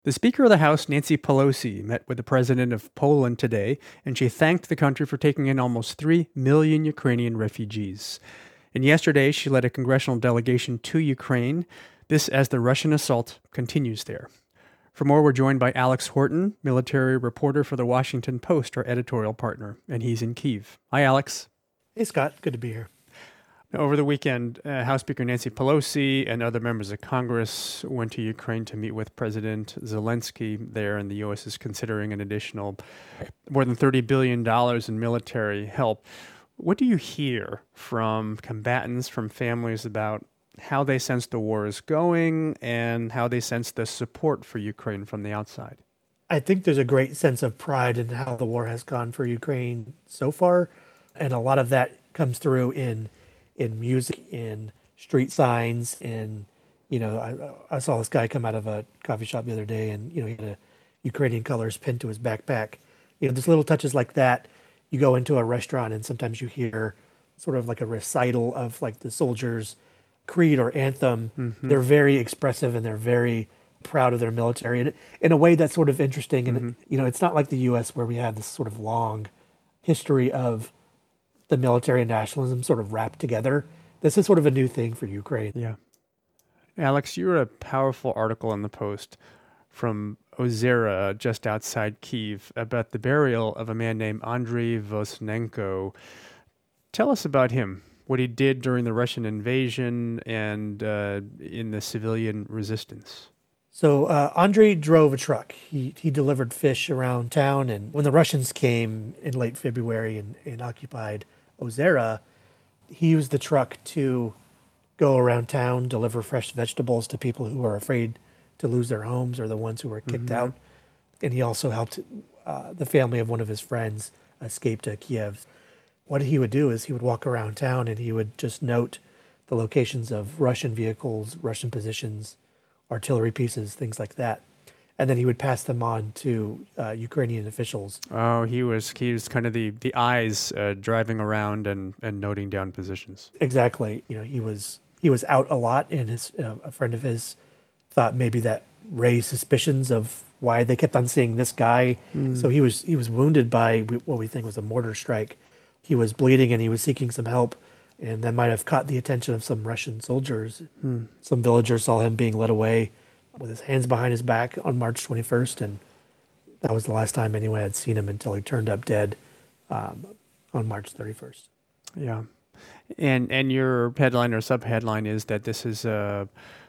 The Speaker of the House, Nancy Pelosi, met with the President of Poland today, and she thanked the country for taking in almost 3 million Ukrainian refugees. And yesterday, she led a congressional delegation to Ukraine, this as the Russian assault continues there. For more, we're joined by Alex Horton, military reporter for the Washington Post, our editorial partner, and he's in Kyiv. Hi, Alex. Hey, Scott. Good to be here. Over the weekend, House Speaker Nancy Pelosi and other members of Congress went to Ukraine to meet with President Zelensky there, and the U.S. is considering an additional more than $30 billion in military help. What do you hear from combatants, from families about how they sense the war is going and how they sense the support for Ukraine from the outside? I think there's a great sense of pride in how the war has gone for Ukraine so far, and a lot of that comes through in music, in street signs, I saw this guy come out of a coffee shop the other day, and he had a Ukrainian colors pinned to his backpack. There's little touches like that. You go into a restaurant and sometimes you hear sort of like a recital of like the soldiers' creed or anthem. Mm-hmm. They're very expressive and they're very proud of their military, and in a way that's sort of interesting. And it's not like the U.S. where we have this sort of long history of the military and nationalism sort of wrapped together. This is sort of a new thing for Ukraine. Yeah. Alex, you wrote a powerful article in the Post from Ozera, just outside Kyiv, about the burial of a man named Andriy Vosnenko. Tell us about him, what he did during the Russian invasion and in the civilian resistance. So Andriy drove a truck. He delivered fish around town, and when the Russians came in late February and occupied Ozera, he used the truck to go around town, deliver fresh vegetables to people who are afraid to lose their homes or the ones who were kicked out. And he also helped the family of one of his friends escape to Kiev. What he would do is he would walk around town and he would just note the locations of Russian vehicles, Russian positions, artillery pieces, things like that. And then he would pass them on to Ukrainian officials. Oh, he was kind of the eyes driving around and noting down positions. Exactly. He was out a lot, and a friend of his thought maybe that raised suspicions of why they kept on seeing this guy. So he was wounded by what we think was a mortar strike. He was bleeding and he was seeking some help, and that might have caught the attention of some Russian soldiers. Some villagers saw him being led away with his hands behind his back on March 21st, and that was the last time anyone had seen him until he turned up dead on March 31st. Yeah. And your headline or subheadline is that this is a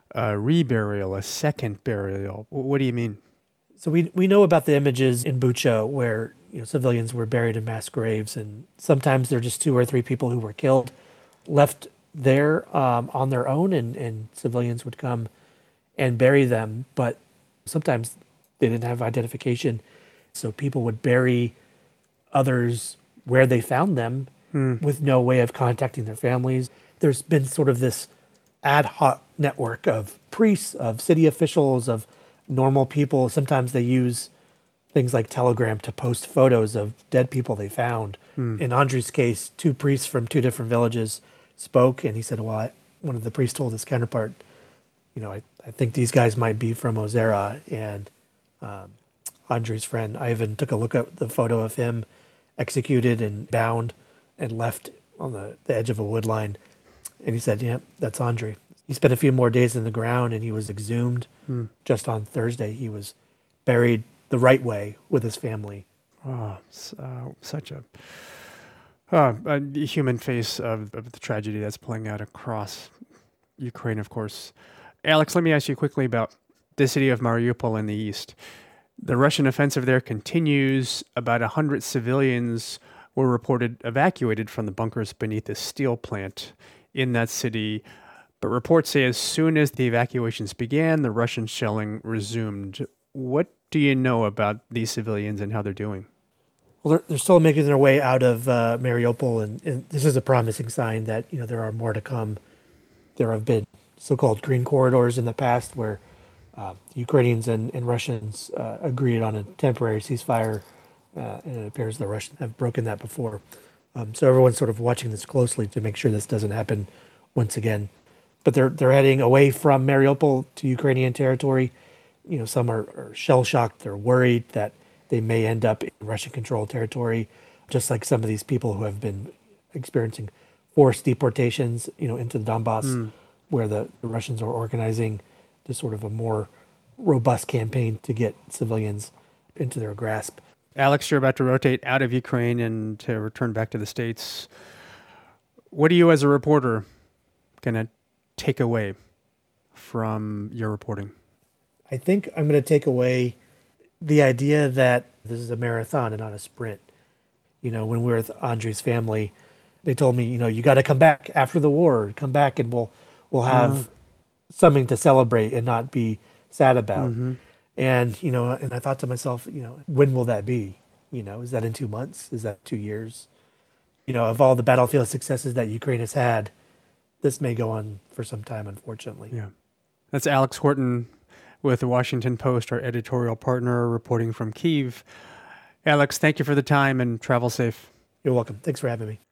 reburial, a second burial. What do you mean? So we know about the images in Bucha where civilians were buried in mass graves, and sometimes they're just 2 or 3 people who were killed, left there on their own, and civilians would come and bury them. But sometimes they didn't have identification, so people would bury others where they found them with no way of contacting their families. There's been sort of this ad hoc network of priests, of city officials, of normal people. Sometimes they use things like Telegram to post photos of dead people they found. In Andrew's case, 2 priests from 2 different villages spoke, and he said, well, one of the priests told his counterpart, I think these guys might be from Ozera. And Andrew's friend Ivan took a look at the photo of him executed and bound and left on the edge of a wood line. And he said, yeah, that's Andrei. He spent a few more days in the ground, and he was exhumed. Just on Thursday, he was buried the right way with his family. Oh, such a human face of the tragedy that's playing out across Ukraine, of course. Alex, let me ask you quickly about the city of Mariupol in the east. The Russian offensive there continues. About 100 civilians were reported evacuated from the bunkers beneath the steel plant in that city. But reports say as soon as the evacuations began, the Russian shelling resumed. What do you know about these civilians and how they're doing? Well, they're still making their way out of Mariupol, and this is a promising sign that there are more to come. There have been so-called green corridors in the past where Ukrainians and Russians agreed on a temporary ceasefire, and it appears the Russians have broken that before. So everyone's sort of watching this closely to make sure this doesn't happen once again. But they're heading away from Mariupol to Ukrainian territory. some are shell shocked. They're worried that they may end up in Russian controlled territory, just like some of these people who have been experiencing forced deportations, into the Donbass, where the Russians are organizing just sort of a more robust campaign to get civilians into their grasp. Alex, you're about to rotate out of Ukraine and to return back to the States. What are you, as a reporter, going to take away from your reporting? I think I'm going to take away the idea that this is a marathon and not a sprint. When we were with Andrei's family, they told me, you got to come back after the war. Come back and we'll have something to celebrate and not be sad about. And, and I thought to myself, when will that be? Is that in 2 months? Is that 2 years? Of all the battlefield successes that Ukraine has had, this may go on for some time, unfortunately. Yeah. That's Alex Horton with the Washington Post, our editorial partner, reporting from Kyiv. Alex, thank you for the time and travel safe. You're welcome. Thanks for having me.